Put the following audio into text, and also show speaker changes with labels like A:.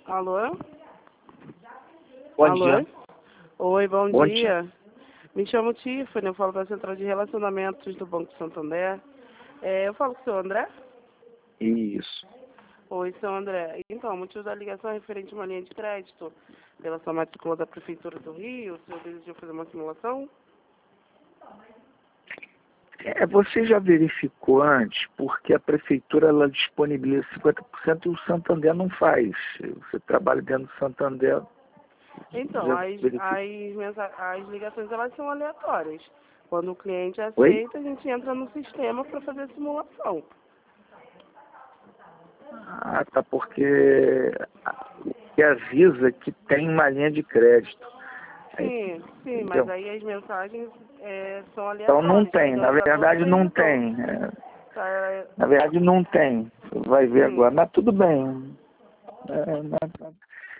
A: Alô?
B: Bom
A: Alô?
B: dia.
A: Oi, bom
B: Bom
A: dia. Me chamo Tiffany, eu falo da Central de Relacionamentos do Banco Santander. Eu falo com o senhor André?
B: Isso.
A: Oi, senhor André. Então, o motivo da ligação é referente a uma linha de crédito pela sua matrícula da Prefeitura do Rio. O senhor desejou fazer uma simulação?
B: Você já verificou antes, porque a prefeitura ela disponibiliza 50% e o Santander não faz. Você trabalha dentro do Santander.
A: Então,
B: Já
A: as
B: verificou?
A: as ligações elas são aleatórias. Quando o cliente
B: Oi?
A: aceita, a gente entra no sistema para fazer a simulação.
B: Ah, tá, porque que avisa que tem uma linha de crédito. Aí,
A: Sim, mas
B: entendeu?
A: aí as mensagens são
B: Então não
A: aleatórias.
B: tem,
A: Cada
B: na
A: ligador
B: verdade
A: tem um
B: não
A: botão.
B: tem.
A: Tá,
B: Na verdade não tem. Você vai ver
A: sim.
B: agora, mas tudo bem. É,